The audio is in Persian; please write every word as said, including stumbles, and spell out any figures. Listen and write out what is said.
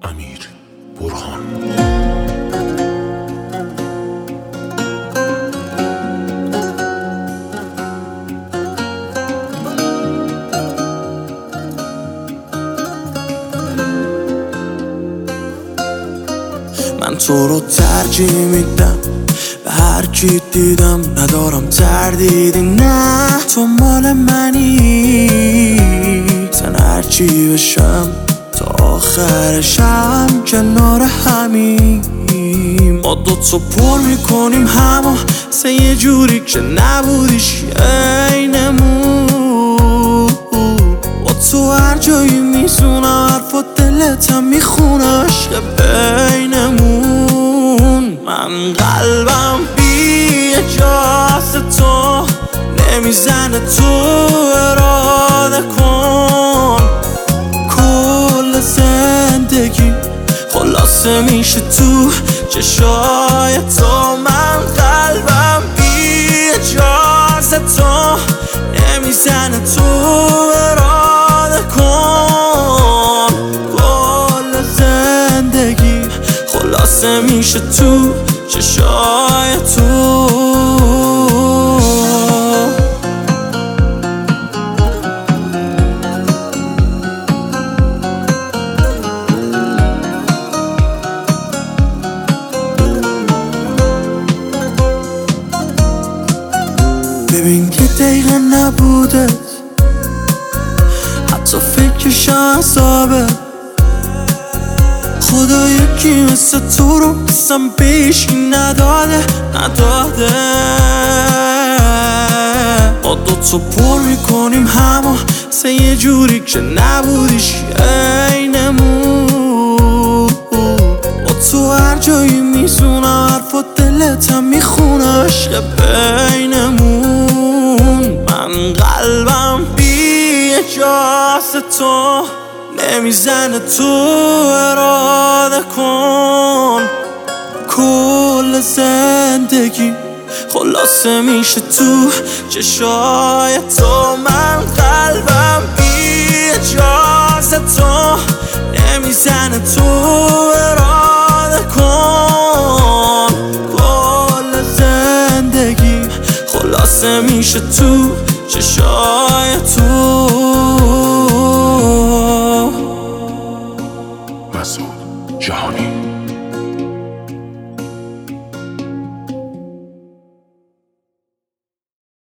امیر برهان. من تو رو ترجیح میدم به هر کی دیدم، ندارم تردیدی، نه تو مال منی. زن هرچی بشم تا آخرشم کنار همیم، ما دوتا پر میکنیم همو سه یه جوری که نبودیش عینمون. با تو هر جایی میزونم حرفات دلتم میخونه، عشق بینمون. من قلبم بی اجازه تو نمیزنه، تو اراده کن. کل زندگی خلاصه میشه تو چشای تو. من قلبم بی اجازه تو نمیزنه، تو اراده کن. کل زندگی خلاصه میشه تو چشای تو. ببین که دقیقه نبوده، حتی فکرش عذابه. خدا یکی مثل تو رو بسم پیش نداده نداده. با دوتا پر میکنیم همو سه یه جوری که نبودیش عینمون. با تو هر جایی میزونم حرفات دلتم میخونه، عشق بینمون. من قلبم بی اجازه تو نمیزنه، تو اراده کن. کل زندگی خلاصه میشه تو چشای تو. من قلبم بی اجازه تو نمیزنه، تو اراده کن. کل زندگی خلاصه میشه تو